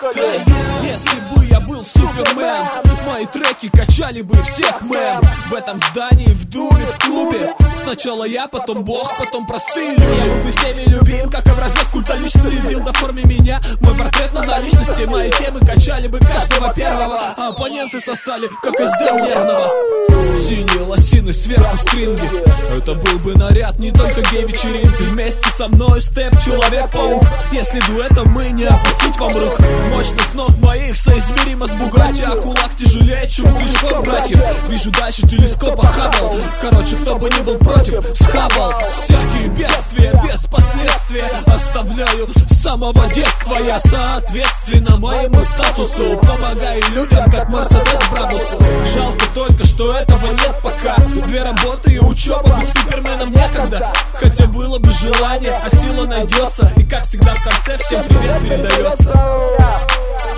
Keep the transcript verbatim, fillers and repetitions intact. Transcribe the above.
Если бы я был супермен, мои треки качали бы всех, мэм. В этом здании, в думе, в клубе. Сначала я, потом бог, потом простые люди. Мы всеми любим, как образец культа личности. Дилда в форме меня, мой портрет на наличности. Мои темы качали бы каждого первого, а оппоненты сосали, как из дел нервного. Синие лосины, сверху стринги. Это был бы наряд не только гей-вечеринки. Вместе со мной степ, Человек-паук. Если дуэтом мы не опустить вам рук. Мощность ног моих соизмерима с Бугатти, а кулак тяжелее, чем Кличко, братьев. Вижу дальше телескопа Хаббл. Короче, кто бы ни был против, схабал. Всякие бедствия без последствия оставляю с самого детства. Я соответственно моему статусу помогаю людям, как Мерседес Брабусу. Жалко только, что этого нет пока. Две работы и учеба, быть суперменом некогда. Хотя было бы желание, а сила найдется. И как всегда в конце всем привет передается.